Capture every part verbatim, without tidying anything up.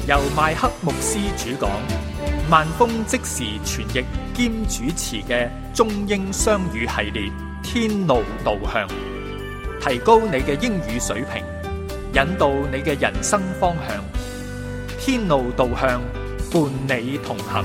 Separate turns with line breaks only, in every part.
由麥克牧師主講，萬峰即時傳譯兼主持嘅中英雙語系列《天路導向》，提高你嘅英語水平，引導你嘅人生方向。天路導向，伴你同行。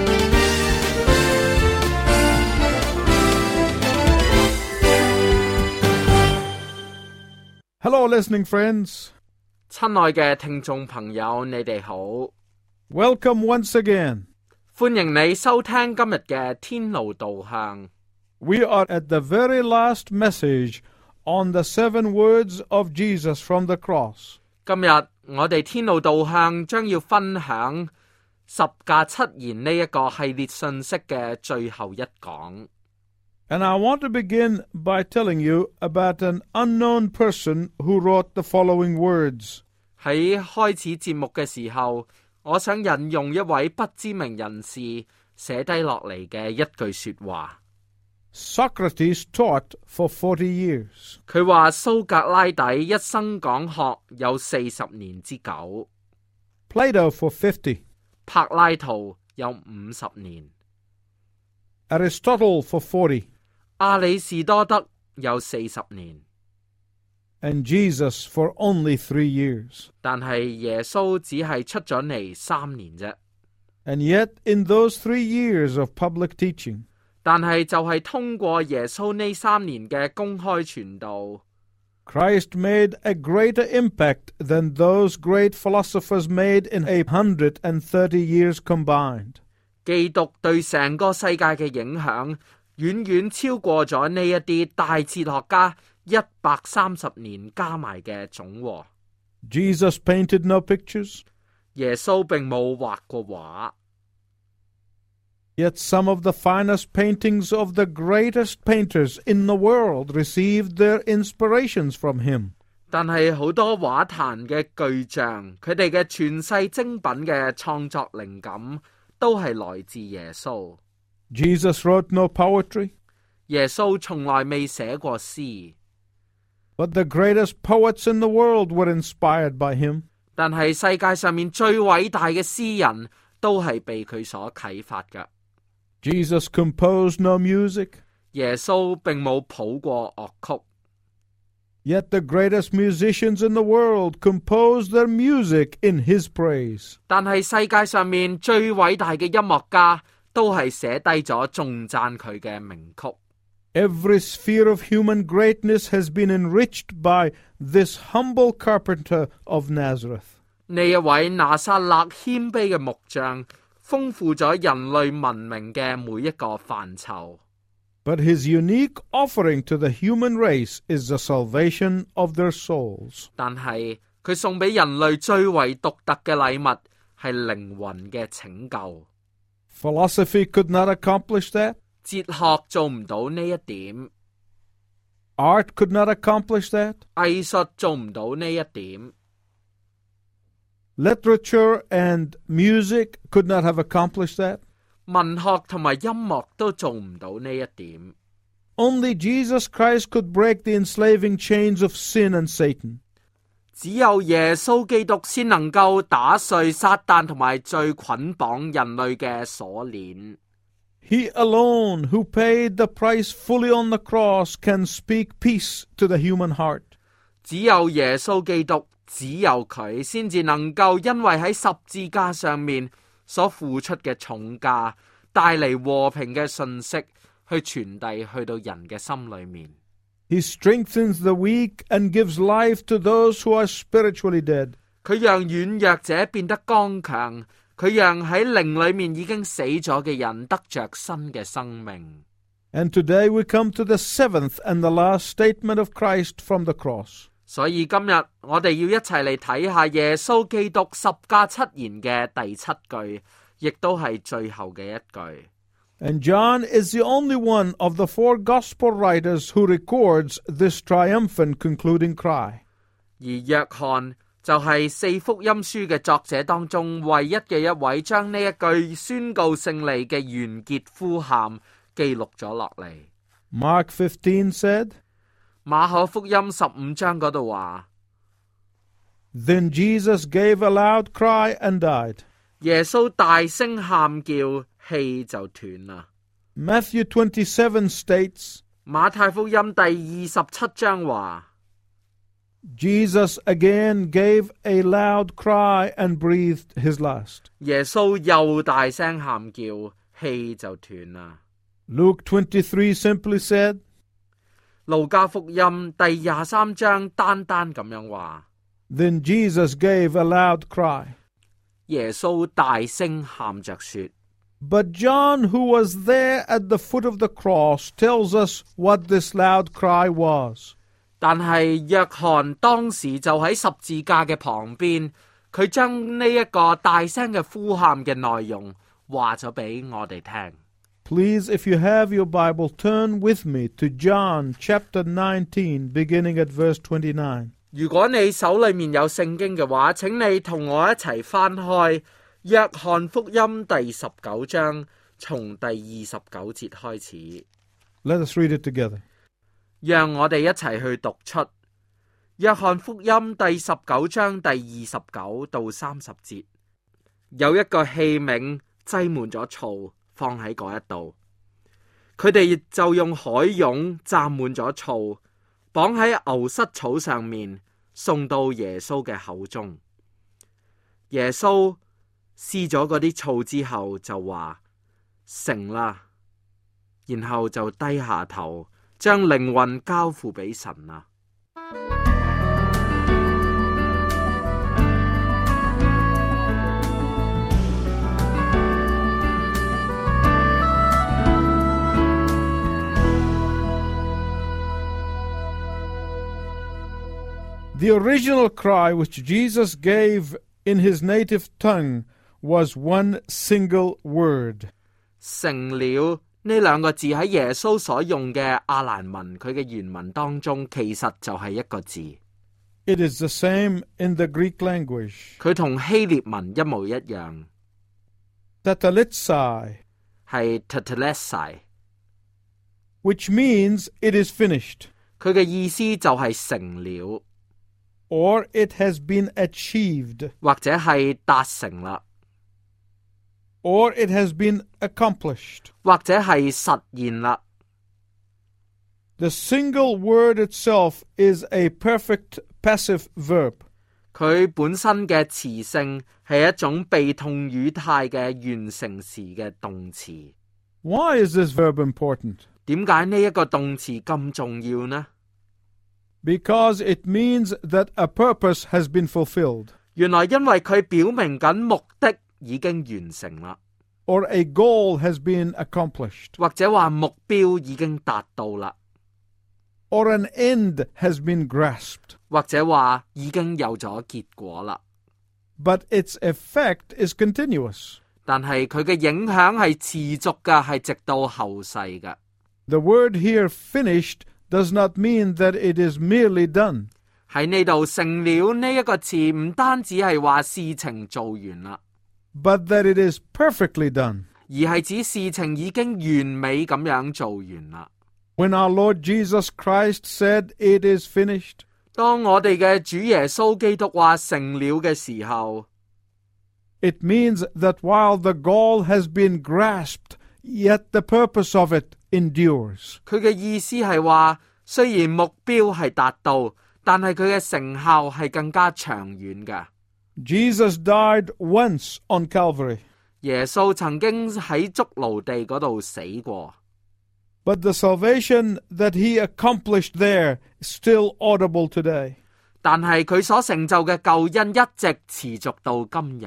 Hello, listening friends.
親愛嘅聽眾朋友，你哋好。
Welcome once again.
歡迎你收聽今日嘅天路導向。
We are at the very last message on the seven words of Jesus from the cross.
今日我哋天路導向將要分享十架七言呢一個系列信息嘅最後一講。
And I want to begin by telling you about an unknown person who wrote the following words.
喺開始節目嘅時候，我想引用一位不知名人士寫低落嚟嘅一句說話。
Socrates taught for forty years.
佢話蘇格拉底一生講學有四十年之久。
Plato for fifty.
柏拉圖有五十年。
Aristotle for forty.
亞里士多德有四十年。
And Jesus for only three years.
但係耶穌只係出咗嚟三年啫。
And yet in those three years of public teaching,
但係就係通過耶穌呢三年嘅公開傳道，
Christ made a greater impact than those great philosophers made in a hundred and thirty years combined.
基督對成個世界嘅影響遠遠超過咗呢一啲大哲學家一百三十年加埋嘅總和。
Jesus painted no pictures.
耶穌並冇畫過畫。
Yet some of the finest paintings of the greatest painters in the world received their inspirations from him.
但係好多畫壇嘅巨匠，佢哋嘅傳世精品嘅創作靈感都係來自耶穌。
Jesus wrote no poetry.
耶穌從來未寫過詩。
But the greatest poets in the world were inspired by him.
但係世界上面最偉大嘅詩人都係被佢所啟發㗎。
Jesus composed no music.
耶穌並冇譜過樂曲。
Yet the greatest musicians in the world composed their music in his praise.
但係世界上面最偉大嘅音樂家都係寫低咗頌讚佢嘅名曲。
Every sphere of human greatness has been enriched by this humble carpenter of Nazareth.
呢一位拿撒勒謙卑嘅木匠，豐富咗人類文明嘅每一個範疇。
But his unique offering to the human race is the salvation of their souls.
但係佢送俾人類最為獨特嘅禮物係靈魂嘅拯救。
Philosophy could not accomplish that.
哲學做唔到呢一點。
Art could not accomplish that.
藝術做唔到呢一點。
Literature and music could not have accomplished that.
文學同埋音樂都做唔到呢一點。
Only Jesus Christ could break the enslaving chains of sin and Satan.
只有耶穌基督先能夠打碎撒旦同埋罪捆綁人類嘅鎖鏈。
He alone who paid the price fully on the cross can speak peace to the human heart.
只有耶穌基督，只有佢先至能夠因為喺十字架上面所付出嘅重價，帶嚟和平嘅信息去傳遞去到人嘅心裏面。
He strengthens the weak and gives life to those who are spiritually dead.
佢讓軟弱者變得剛強，佢讓喺靈裏面已經死咗嘅人得着新嘅生命。
And today we come to the seventh and the last statement of Christ from the cross.
所以今日我哋要一齊嚟睇下耶穌基督十架七言嘅第七句，亦都係最後嘅一句。
And John is the only one of the four gospel writers who records this triumphant concluding cry.
而約翰就係四福音書嘅作者當中唯一嘅一位，將呢一句宣告勝利嘅完結呼喊記錄咗落嚟。
Mark fifteen said,
馬可福音十五章嗰度話
Then Jesus gave a loud cry and died.
耶穌大聲喊叫，氣就斷啦。
Matthew twenty-seven states,
馬太福音第二十七章話，
Jesus again gave a loud cry and breathed his last.
耶穌又大聲喊叫，氣就斷啦。
Luke twenty-three simply said,
路加福音第廿三章單單咁樣話，
Then Jesus gave a loud cry.
耶穌大聲喊着說。
But John, who was there at the foot of the cross, tells us what this loud cry was.
但係約翰當時就喺十字架嘅旁邊，佢將呢一個大聲嘅呼喊嘅內容話咗俾我哋聽。
Please, if you have your Bible, turn with me to John chapter nineteen, beginning at verse twenty-nine.
如果你手裏面有聖經嘅話，請你同我一齊翻開約翰福音第十九章，從第二十九節開始。
Let us read it together.
讓我哋一齊去讀出約翰福音第十九章第二十九到三十節。有一個器皿擠滿咗醋，放喺嗰一度，佢哋就用海湧蘸滿咗醋，綁喺牛膝草上面，送到耶穌嘅口中。耶穌試咗嗰啲醋之後就話成啦，然後就低下頭，將靈魂交付俾神啦。
The original cry which Jesus gave in his native tongue was one single word.
成了呢兩個字喺耶穌所用嘅亞蘭文，佢嘅原文當中其實就係一個字。
It is the same in the Greek language.
佢同希臘文一模一樣，
Tetelestai,
係 tetelestai，
which means it is finished,
佢嘅意思就係成了，
or it has been achieved,
或者係達成啦，
or it has been accomplished.
或者係實現啦。
The single word itself is a perfect passive verb.
佢本身嘅詞性係一種被動語態嘅完成時嘅動詞。
Why is this verb important?
點解呢一個動詞咁重要呢？
Because it means that a purpose has been fulfilled,
原來因為佢表明緊目的已經完成啦，
or a goal has been accomplished,
或者話目標已經達到啦，
or an end has been grasped.
或者話已經有咗結果啦。
But its effect is continuous.
但係佢嘅影響係持續嘅，係直到後世嘅。
The word here finished does not mean that it is merely done.
喺呢度成了呢一個詞唔單止係話事情做完啦，
but that it is perfectly done.
而係指事情已經完美咁樣做完啦。
When our Lord Jesus Christ said it is finished,
當我哋嘅主耶穌基督話成了嘅時候，
it means that while the goal has been grasped, yet the purpose of it endures.
佢嘅意思係話，雖然目標係達到，但係佢嘅成效係更加長遠嘅。
Jesus died once on Calvary,
耶穌曾經喺髑髏地嗰度死過，
but the salvation that he accomplished there is still audible today.
但係佢所成就嘅救恩一直持續到今日。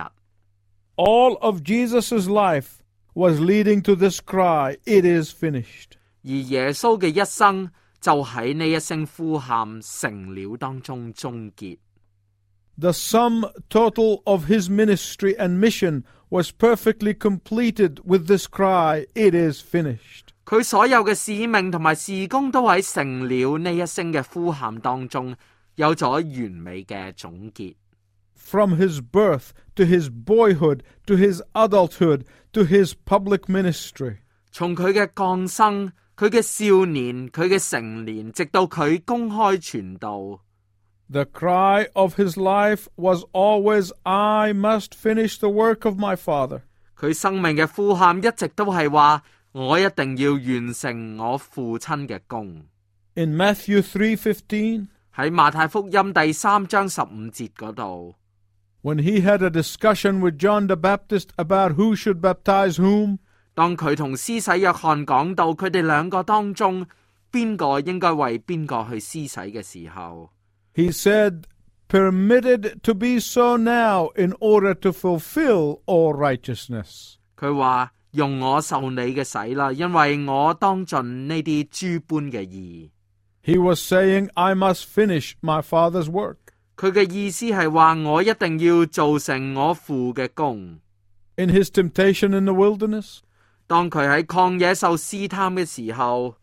All of Jesus' life was leading to this cry, it is finished.
而耶穌嘅一生就喺呢一聲呼喊成了當中終結。
The sum total of his ministry and mission was perfectly completed with this cry, it is finished.
佢所有嘅使命同埋事工都喺成了呢一聲嘅呼喊當中有咗完美嘅總結。
From his birth to his boyhood to his adulthood to his public ministry,
從佢嘅降生、佢嘅少年、佢嘅成年，直到佢公開傳道，
The cry of his life was always, I must finish the work of my Father.
佢生命嘅呼喊一直都係話，我一定要完成我父親嘅工。
In Matthew three fifteen,
喺馬太福音第三章十五節嗰度，
when he had a discussion with John the Baptist about who should baptize whom,
當佢同施洗約翰講到佢哋兩個當中邊個應該為邊個去施洗嘅時候，
he said, permitted to be so now in order to fulfill all righteousness.
佢話用我受你嘅洗啦，因為我當盡呢啲諸般嘅義。
He was saying, I must finish my Father's work.
佢嘅意思係話我一定要做成我父嘅工。
In his temptation in the wilderness,
當佢喺曠野受試探嘅時候，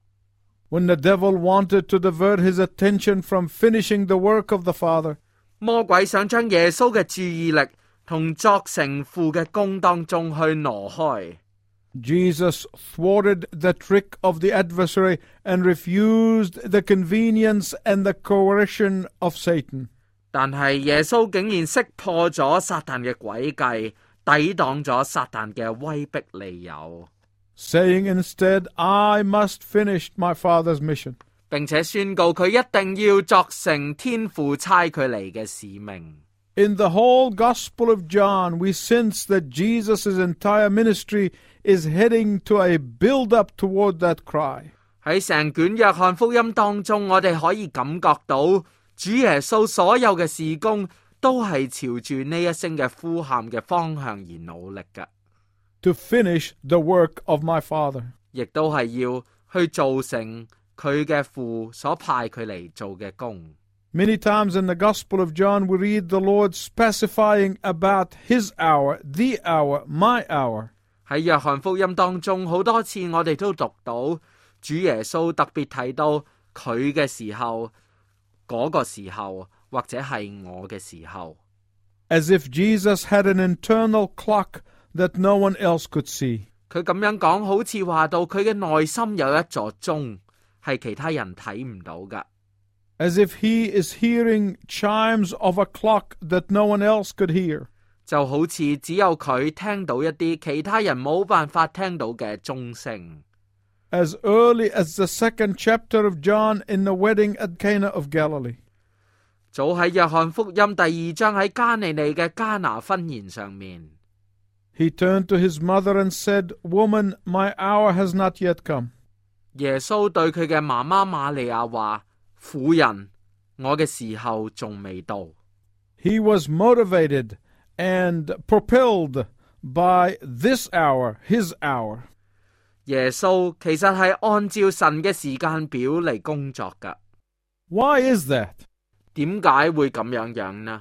when the devil wanted to divert his attention from finishing the work of the Father,
魔鬼想將耶穌嘅注意力同作成父嘅工當中去挪開。
Jesus thwarted the trick of the adversary and refused the convenience and the coercion of Satan.
但係耶穌竟然識破咗撒旦嘅詭計，抵擋咗撒旦嘅威逼利誘，
saying instead, I must finish my Father's mission.
並且宣告佢一定要作成天父差佢嚟嘅使命。
In the whole Gospel of John, we sense that Jesus' entire ministry is heading to a build-up toward that cry.
喺成卷約翰福音當中，我哋可以感覺到主耶穌所有嘅事工都係朝住呢一聲嘅呼喊嘅方向而努力嘅，
To finish the work of my Father.
亦都係要去做成佢嘅父所派佢嚟做嘅工。
Many times in the Gospel of John, we read the Lord specifying about his hour, the hour, my hour.
喺約翰福音當中，好多次我哋都讀到主耶穌特別提到佢嘅時候，嗰個時候，或者係我嘅時候。
As if Jesus had an internal clock that no one else could see.
佢咁樣講，好似話到佢嘅內心有一座鐘，係其他人睇唔到噶。
As if he is hearing chimes of a clock that no one else could hear.
就好似只有佢聽到一啲其他人冇辦法聽到嘅鐘聲。
As early as the second chapter of John in the wedding at Cana of Galilee.
早喺約翰福音第二章喺加利利嘅加拿婚宴上面，
He turned to his mother and said, Woman, my hour has not yet come.
耶穌對佢嘅媽媽瑪利亞話：婦人，我嘅時候仲未到。
He was motivated and propelled by this hour, his hour.
耶穌其實係按照神嘅時間表嚟工作噶。
Why is that?
點解會咁樣樣呢？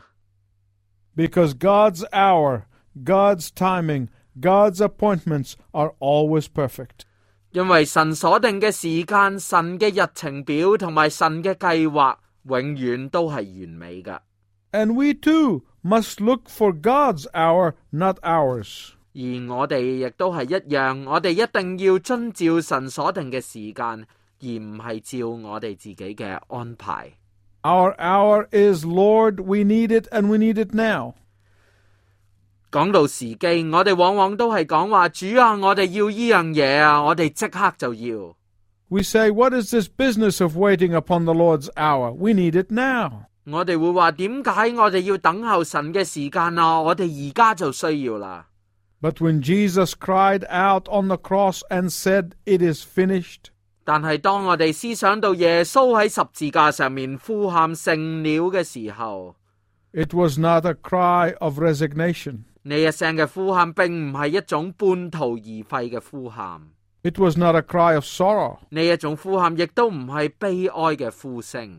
Because God's hour, God's timing, God's appointments are always perfect.
因為神所定嘅時間、神嘅日程表同埋神嘅計劃，永遠都係完美噶。
And we too must look for God's hour, not ours.
而我哋亦都係一樣，我哋一定要遵照神所定嘅時間，而唔係照我哋自己嘅安排。
Our hour is, Lord, we need it and we need it now.
講到時機，我哋往往都係講話，主啊，我哋要依樣嘢啊，我哋即刻就要。
We say, what is this business of waiting upon the Lord's hour? We need it now.
我哋會話，點解我哋要等候神嘅時間啊？我哋而家就需要啦。
But when Jesus cried out on the cross and said, It is finished,
但係當我哋思想到耶穌喺十字架上面呼喊成了嘅時候，
it was not a cry of resignation.
呢一聲嘅呼喊並唔係一種半途而廢嘅呼喊，
It was not a cry of sorrow.
呢一種呼喊亦都唔係悲哀嘅呼聲，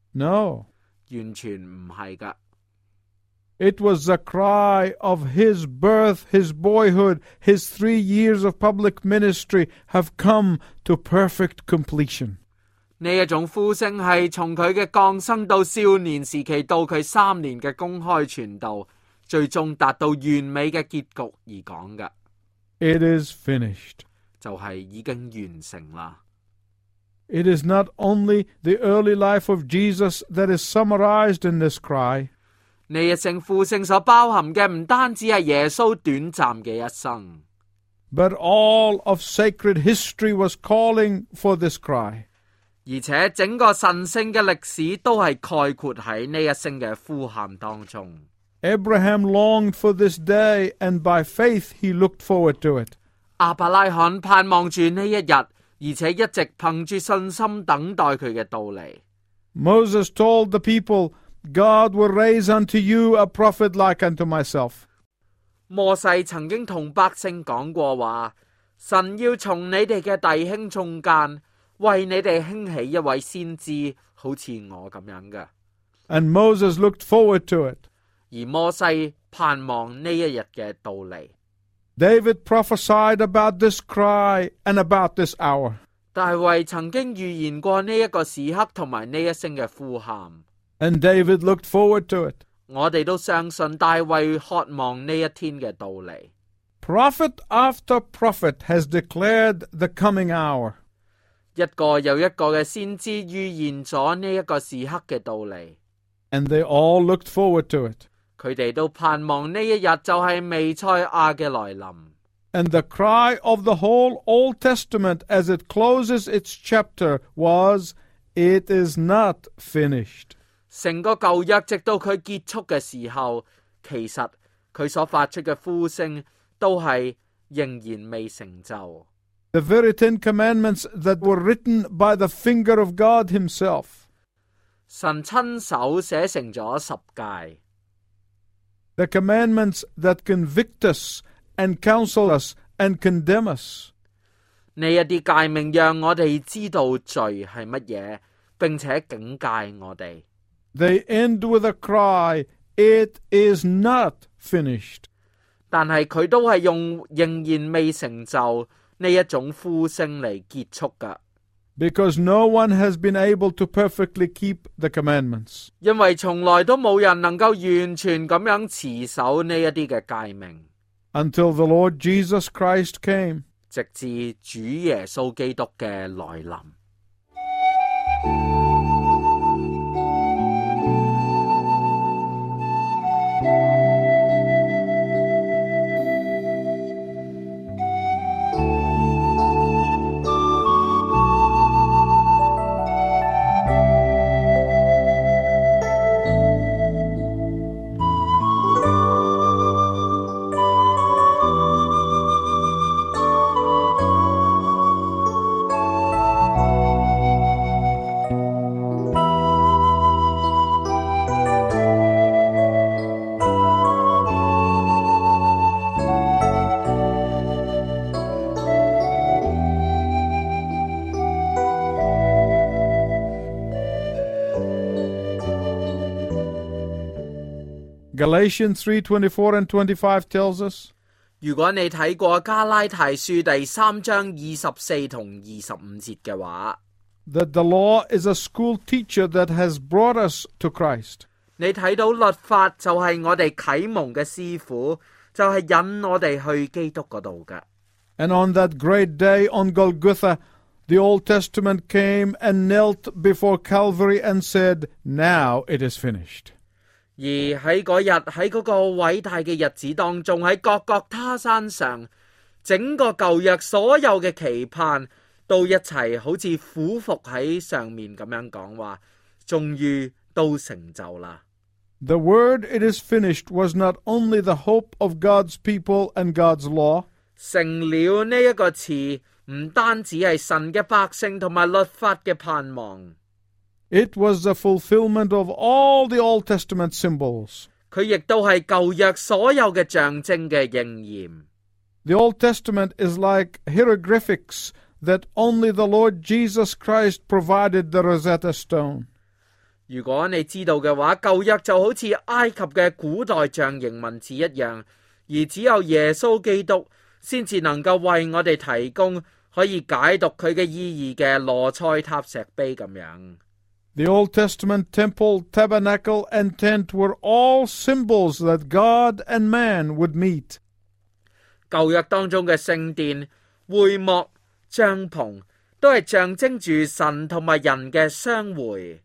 No.
完全唔係噶。
It was the cry of his birth, his boyhood, his three years of public ministry have come to perfect completion.
呢一種呼聲係從佢嘅降生到少年時期到佢三年嘅公開傳道，最終達到完美嘅結局而講嘅。
It is finished.
就係已經完成啦。
It is not only the early life of Jesus that is summarized in this cry.
呢一聲呼聲所包含嘅唔單止係耶穌短暫嘅一生，
But all of sacred history was calling for this cry.
而且整個神聖嘅歷史都係概括喺呢一聲嘅呼喊當中。
Abraham longed for this day, and by faith he looked forward to it.
亞伯拉罕盼望住呢一日，而且一直憑住信心等待佢嘅到嚟。
Moses told the people, God will raise unto you a prophet like unto myself.
摩西曾經同百姓講過話，神要從你哋嘅弟兄中間為你哋興起一位先知，好似我咁樣嘅。
And Moses looked forward to it.
而摩西盼望呢一日嘅到嚟。
David prophesied about this cry and about this hour.
大衛曾經預言過呢一個時刻同埋呢一聲嘅呼喊。
And David looked forward to it.
我哋都相信大衛渴望呢一天嘅到嚟。
Prophet after prophet has declared the coming hour.
一個又一個嘅先知預言咗呢一個時刻嘅到嚟。
And they all looked forward to it.
佢哋都盼望呢一日就係彌賽亞嘅來臨。
And the cry of the whole Old Testament as it closes its chapter was, It is not finished.
成個舊約直到佢結束嘅時候，其實佢所發出嘅呼聲都係仍然未成就。
The very Ten Commandments that were written by the finger of God himself.
神親手寫成咗十誡。
The commandments that convict us and counsel us and condemn us.
呢一啲誡命讓我哋知道罪係乜嘢，並且警戒我哋。
They end with a cry, It is not finished.
但係佢都係用仍然未成就呢一種呼聲嚟結束㗎。
Because no one has been able to perfectly keep the commandments.
因為從來都冇人能夠完全咁樣持守呢一啲嘅誡命。
Until the Lord Jesus Christ came.
直至主耶穌基督嘅來臨。
Galatians three twenty-four and twenty-five tells us,
如果你睇過加拉太書第三章二十四同二十五節嘅話，
that the law is a school teacher that has brought us to Christ.
你睇到律法就係我哋啟蒙嘅師傅，就係引我哋去基督嗰度嘅。
And on that great day on Golgotha, the Old Testament came and knelt before Calvary and said, Now it is finished.
而喺嗰日喺嗰個偉大嘅日子當中，喺各各他山上，整個舊約所有嘅期盼都一齊好似俯伏喺上面咁樣講話，終於都成就啦。
The word it is finished was not only the hope of God's people and God's law.
成了呢一個詞唔單止係神嘅百姓同埋律法嘅盼望。
It was the fulfillment of all the Old Testament symbols.
佢亦都係舊約所有嘅象徵嘅應驗。
The Old Testament is like hieroglyphics that only the Lord Jesus Christ provided the Rosetta Stone.
如果你知道嘅話，舊約就好似埃及嘅古代象形文字一樣，而只有耶穌基督先至能夠為我哋提供可以解讀佢嘅意義嘅羅塞塔石碑咁樣。
The Old Testament temple, tabernacle, and tent were all symbols that God and man would meet.
舊約當中嘅聖殿、會幕、帳篷都係象徵住神同埋人嘅相會。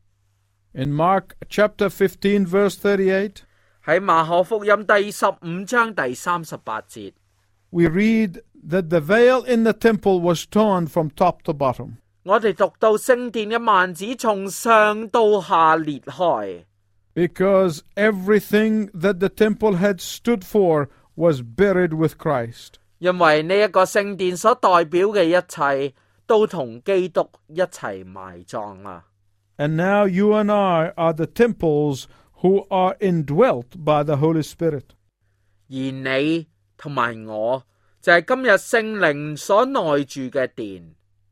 In Mark chapter fifteen, verse thirty-eight,
喺馬可福音第十五章第三十八節，
we read that the veil in the temple was torn from top to bottom.
我哋讀到聖殿嘅幔子從上到下裂開，
Because everything that the temple had stood for was buried with Christ.
因為呢一個聖殿所代表嘅一切都同基督一齊埋葬啊！
And now you and I are the temples who are indwelt by the Holy Spirit.
而你同埋我就係今日聖靈所內住嘅殿。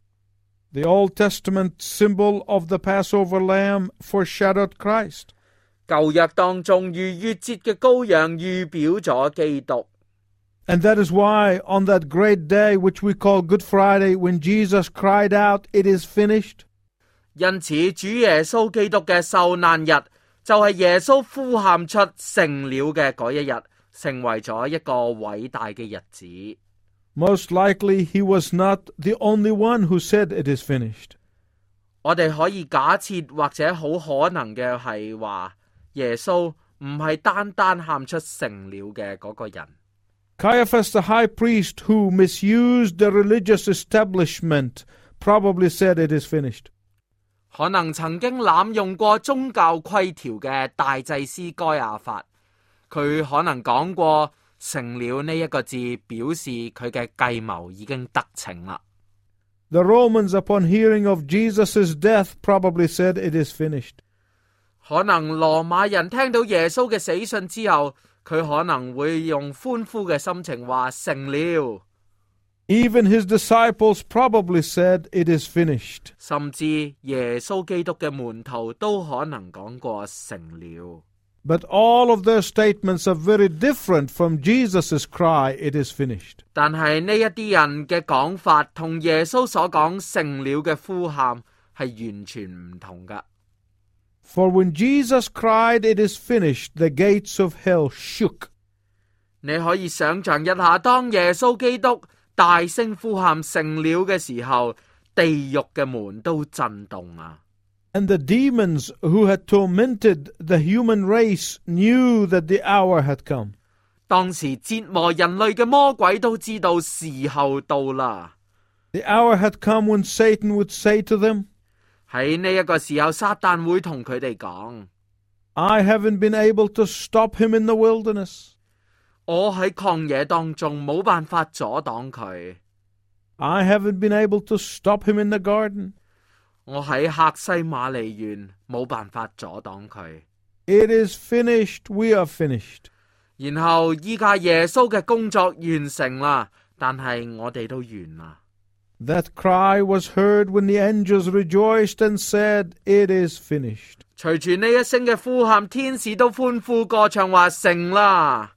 The Old Testament symbol of the Passover lamb foreshadowed Christ.
舊約當中逾越節嘅羔羊預表咗基督。
And that is why on that great day which we call Good Friday, when Jesus cried out, "It is finished,"
因此主耶穌基督嘅受難日就係耶穌呼喊出成了嘅嗰一日，成為咗一個偉大嘅日子。
most likely he was not the only one who said it is finished.
我哋可以假設或者好可能嘅係話，耶穌唔係單單喊出成了嘅嗰個人。
Caiaphas the high priest, who misused the religious establishment, probably said it is finished.
可能曾經濫用過宗教規條嘅大祭司該亞法，佢可能講過成了呢一個字，表示佢嘅計謀已經得逞啦。
The Romans, upon hearing of Jesus' death, probably said it is finished.
可能羅馬人聽到耶穌嘅死訊之後，佢可能會用歡呼嘅心情話成了。
Even his disciples probably said it is finished.
甚至耶穌基督嘅門徒都可能講過成了。
But all of their statements are very different from Jesus' cry, "It is finished."
但係呢一啲人嘅講法同耶穌所講成了嘅呼喊係完全唔同噶。
For when Jesus cried, "It is finished," the gates of hell shook.
你可以想象一下，當耶穌基督大聲呼喊成了嘅時候，地獄嘅門都震動啊！
And the demons who had tormented the human race knew that the hour had come.
當時折磨人類嘅魔鬼都知道時候到啦。
The hour had come when Satan would say to them,
喺呢一個時候，撒旦會同佢哋講：
"I haven't been able to stop him in the wilderness.
我喺曠野當中冇辦法阻擋佢，
I haven't been able to stop him in the garden.
我喺客西馬尼園冇辦法阻擋佢。
It is finished. We are finished."
然後依家耶穌嘅工作完成啦，但係我哋都完啦。
That cry was heard when the angels rejoiced and said, "It is finished."
隨住呢一聲嘅呼喊，天使都歡呼歌唱話成啦。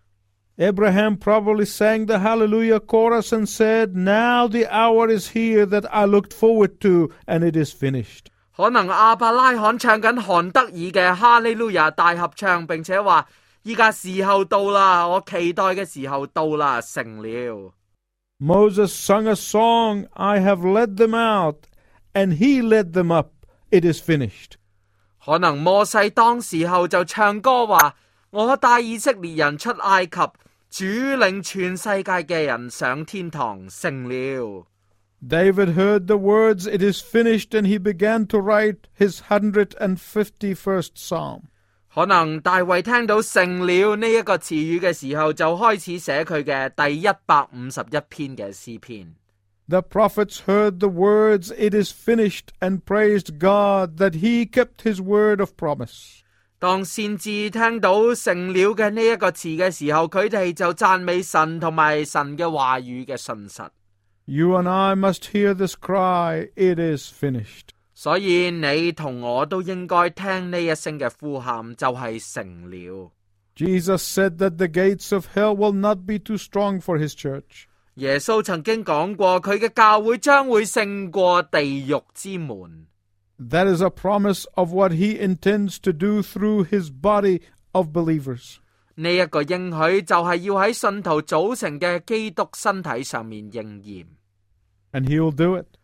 Abraham probably sang the Hallelujah chorus and said, "Now the hour is here that I looked forward to, and it is finished."
可能亞伯拉罕唱緊韓德爾嘅哈利路亞大合唱，並且話依家時候到啦，我期待嘅時候到啦，成了。
Moses sung a song, "I have led them out," and he led them up. It is finished.
可能摩西當時候就唱歌話：我帶以色列人出埃及，主領全世界嘅人上天堂，成了。
David heard the words, "It is finished," and he began to write his one hundred fifty-first psalm.
可能大衛聽到成了呢一個詞語嘅時候，就開始寫佢嘅第一百五十一篇嘅詩篇。
The prophets heard the words, "It is finished," and praised God that he kept his word of promise.
當先知聽到成了嘅呢一個詞嘅時候，佢哋就讚美神同埋神嘅話語嘅信實。
You and I must hear this cry, "It is finished."
所以你同我都應該聽呢一聲嘅呼喊，就係成了。
Jesus said that the gates of hell will not be too strong for his church.
耶穌曾經講過，佢嘅教會將會勝過地獄之門。
That is a promise of what he intends to do through his body of believers.
呢一個應許就係要喺信徒組成嘅基督身體上面應驗。
And he will do it.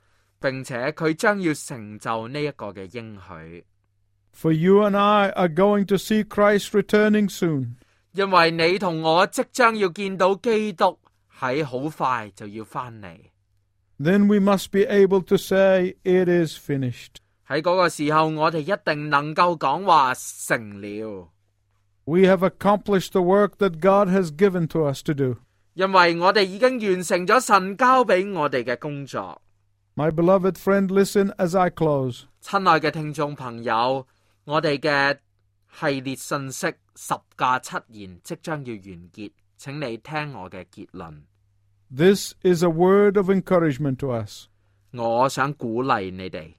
並且佢將要成就呢一個嘅應許。
For you and I are going to see Christ returning soon.
因為你同我即將要見到基督喺好快就要翻嚟。
Then we must be able to say, it is finished.
喺嗰個時候，我哋一定能夠講話成了。
We have accomplished the work that God has given to us to do.
因為我哋已經完成咗神交俾我哋嘅工作。
My beloved friend, listen as I close.
親愛嘅聽眾朋友，我哋嘅系列信息十架七言即將要完結，請你聽我嘅結論。
This is a word of encouragement to us.
我想鼓勵你哋。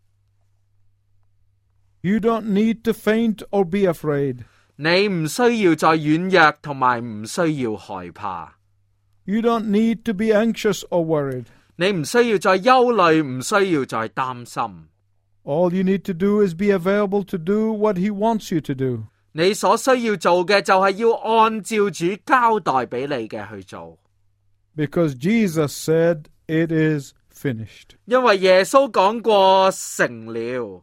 You don't need to faint or be afraid.
你唔需要再軟弱，同埋唔需要害怕。
You don't need to be anxious or worried.
你唔需要再憂慮，唔需要再擔心。
All you need to do is be available to do what He wants you to do.
你所需要做嘅就係要按照主交代俾你嘅去做。
Because Jesus said, it is finished.
因為耶穌講過成了。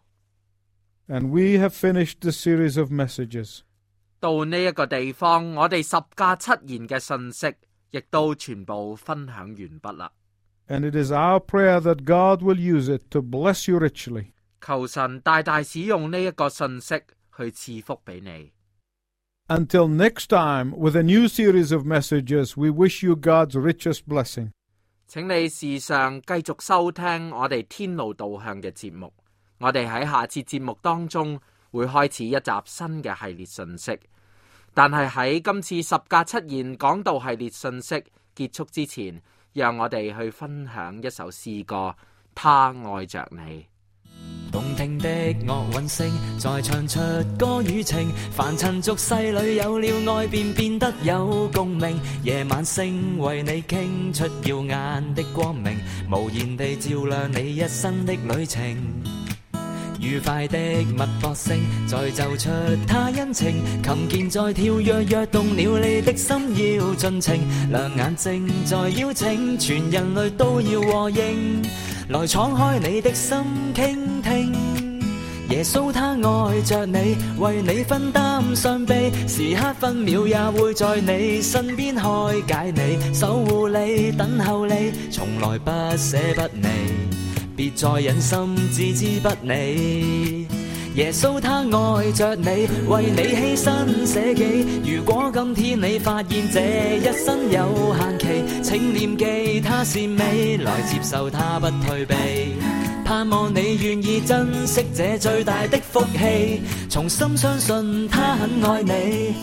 And we have finished the series of messages.
到呢一個地方，我哋十架七言嘅信息亦都全部分享完畢啦。
And it is our prayer that God will use it to bless you richly.
求神大大使用呢一個信息去賜福俾你。
Until next time, with a new series of messages, we wish you God's richest blessing.
請你時常繼續收聽我哋天路導向嘅節目。我哋喺下次節目當中會開始一集新嘅系列信息。但係喺今次十架七言講道系列信息結束之前，讓我哋去分享一首詩歌，他愛着你。
動聽的樂韻聲，再唱出歌與情，凡塵俗世裏有了愛，便變得有共鳴。夜晚星為你傾出耀眼的光明，無言地照亮你一生的旅程。愉快的脈搏聲，再奏出他恩情，琴鍵在跳躍，躍動了你的心要盡情。亮眼睛在邀請，全人類都要和應，來敞開你的心傾聽。耶穌他愛着你，為你分擔傷悲，時刻分秒也會在你身邊開解你，守護你，等候你，從來不捨不離。別再忍心置之不理，耶穌他愛着你，為你犧牲捨己。如果今天你發現這一生有限期，請念記他是美，來接受他不退避。盼望你願意珍惜這最大的福氣，從心相信他很愛你。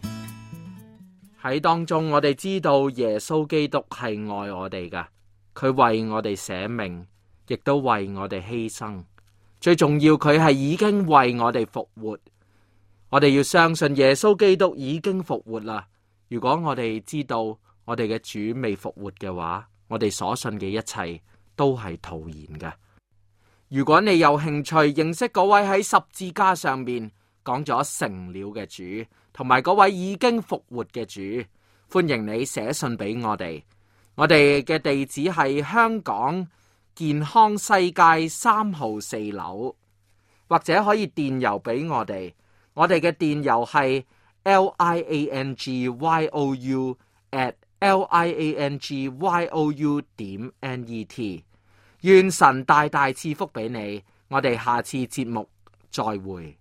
喺當中我哋知道耶穌基督係愛我哋㗎，佢為我哋捨命，亦都為我哋犧牲，最重要佢係已經為我哋復活。我哋要相信耶穌基督已經復活啦。如果我哋知道我哋嘅主未復活嘅話，我哋所信嘅一切都係徒然嘅。如果你有興趣認識嗰位喺十字架上面講咗成了嘅主，同埋嗰位已經復活嘅主，歡迎你寫信俾我哋。我哋嘅地址係香港健康西街三號四樓，或者可以電郵俾我哋。我哋嘅電郵係 liangyou at liangyou 點 net。願神大大賜福俾你。我哋下次節目再會。